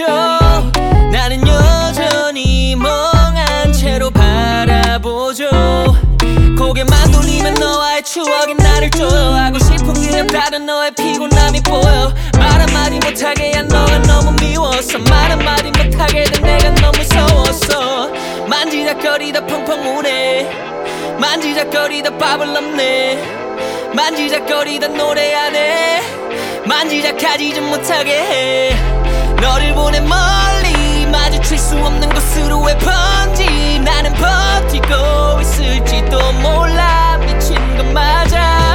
나는 여전히 멍한 채로 바라보죠. 고개만 돌리면 너와의 추억이 나를 줘요. 하고 싶은 게 없다는 너의 피곤함이 보여. 말 한마디 못하게 한 너가 너무 미워서 말 한마디 못하게 된 내가 너무 무서웠어. 만지작거리다 펑펑 우네. 만지작거리다 밥을 넘네. 만지작거리다 노래 안 해. 만지작하지 좀 못하게 해. 너를 보내 멀리 마주칠 수 없는 곳으로 왜 번지. 나는 버티고 있을지도 몰라. 미친 건 맞아.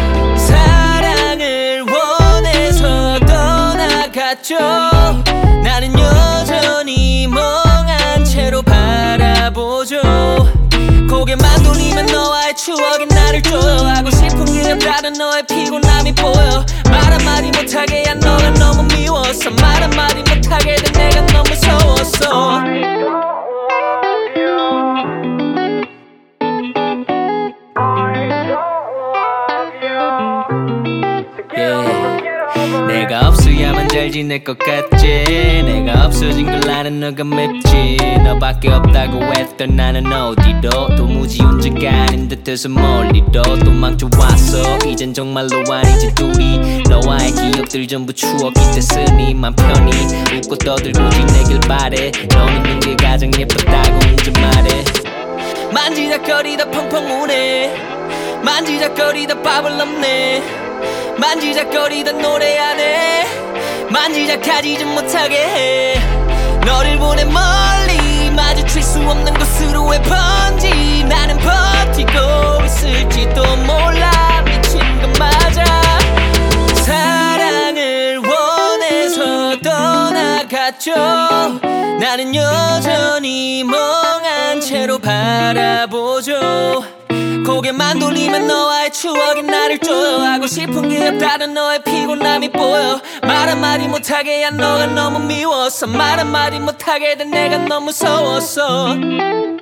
사랑을 원해서 떠나갔죠. 나는 여전히 멍한 채로 바라보죠. 고개만 돌리면 너와의 추억이 나를 줘요. 하고 싶은 게 없다는 너의 피곤함이 보여. 말 한마디 못하게 한 너가 너무 미워서 말 한마디 못하게 된 내가 너무 무서웠어. 내가 없어야만 잘 지낼 것 같지. 내가 없어진 걸 아는 너가 맵지. 너밖에 없다고 했던 나는 어디로. 도무지 혼자가 아닌 듯해서 멀리로 도망쳐왔어. 이젠 정말로 아니지 둘이. 너와의 기억들 전부 추억이 됐으니 맘 편히 웃고 떠들고 지내길 바래. 너 있는 게 가장 예뻤다고 혼자 말해. 만지작거리다 펑펑 우네. 만지작거리다 밥을 넘네. 만지작거리다 노래 안 해. 만지작하지 좀 못하게 해. 너를 보내 멀리 마주칠 수 없는 곳으로 왜 번지. 나는 버티고 있을지도 몰라. 미친 건 맞아. 사랑을 원해서 떠나갔죠. 나는 여전히 멍한 채로 바라보죠. 고개만 돌리면 너와의 추억이 나를 줘요. 하고 싶은 게 없다는 너의 피곤함이 보여. 말 한마디 못하게 한 너가 너무 미워서 말 한마디 못하게 된 내가 너무 무서웠어.